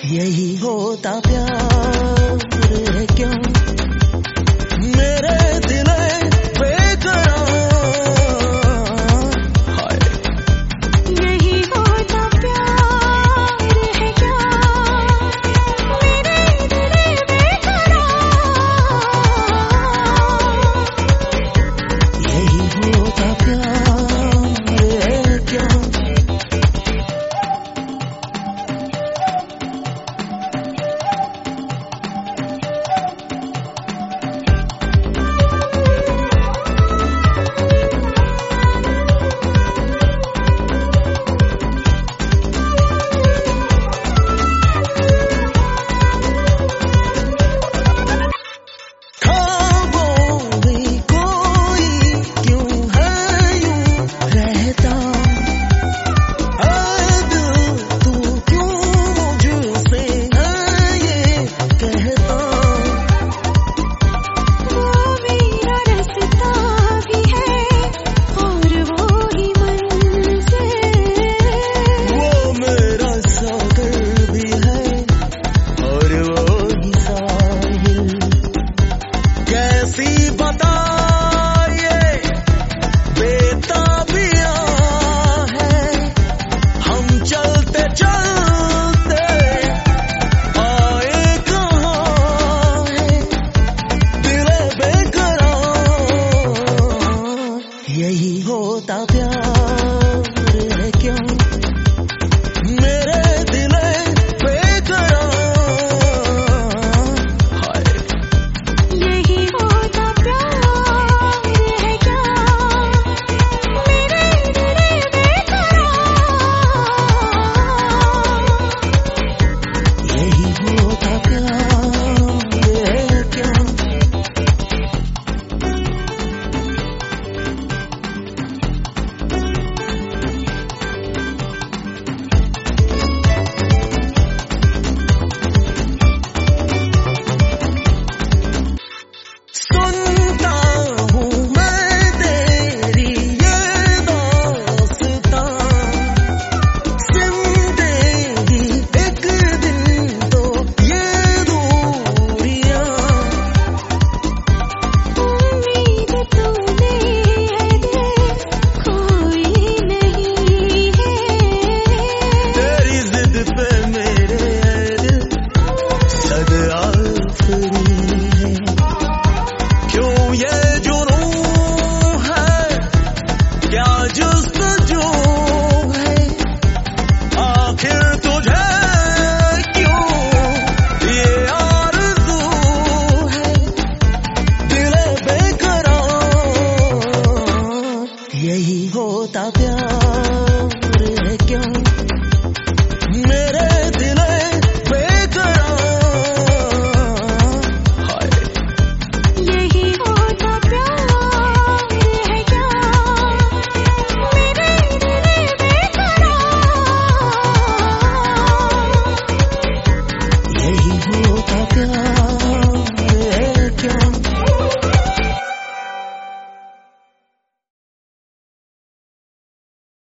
यही होता प्यार है क्यों मेरे दिल बेकरार। हाय यही होता प्यार है क्या मेरे दिल बेकरार। यही होता प्यार है क्यों। यही होता प्यार है क्यों मेरे दिल बेकरार। हाय यही होता प्यार है क्या मेरे दिल बेकरार। यही होता प्यार है क्यों। यही होता प्यार है क्यों मेरे